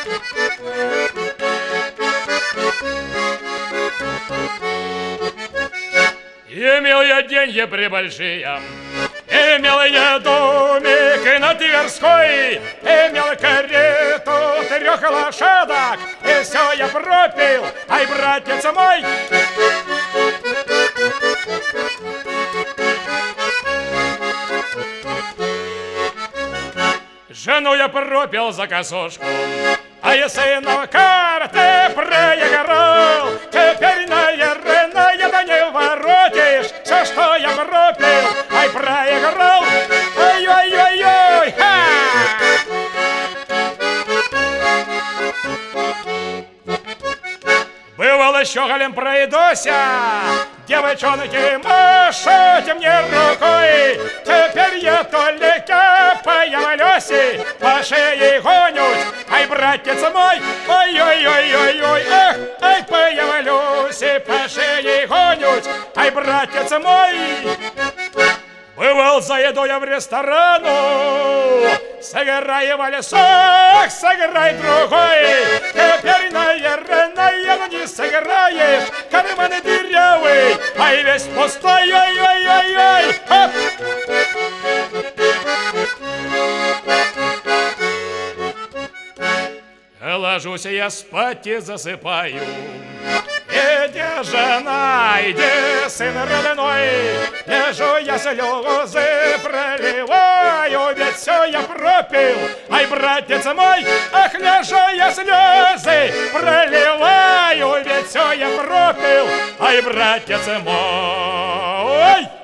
Имел я деньги прибольшие, имел я домик на Тверской, имел карету 3 лошадок, и все я пропил, ай, братец мой. Жену я пропил за косушку, а я сына карты проиграл. Теперь, наверное, да не воротишь все, что я пропил, ай, проиграл. Ой-ой-ой-ой, ха! Бывало, щеголем пройдуся, девочонки, машите мне рукой. Теперь я только появлюсь и по шее гонюсь, ай, братец мой. Ой-ой-ой-ой-ой, эх, ай, появлюсь и по шее гонюсь, ай, братец мой. Бывал, заеду я в ресторану, сыграй вальсок, сыграй другой. Теперь, наверное, ну не сыграешь, карманы дырявый, ай, весь пустой, ой-ой-ой-ой. Ложусь я спать и засыпаю. Иди, жена, иди, сын родной, лежу я слезы проливаю, ведь все я пропил, ай, братец мой. Ах, лежу я слезы проливаю, ведь все я пропил, ай, братец мой.